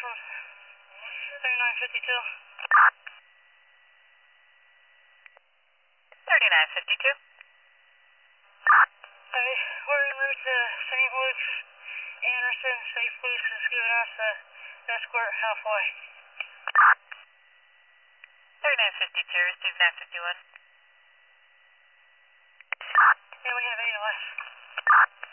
from 3952. 3952. Hey, we're en route to St. Luke's. Anderson, Safe Luke's is giving us a escort halfway. 3952, receive 951. And we have ALS.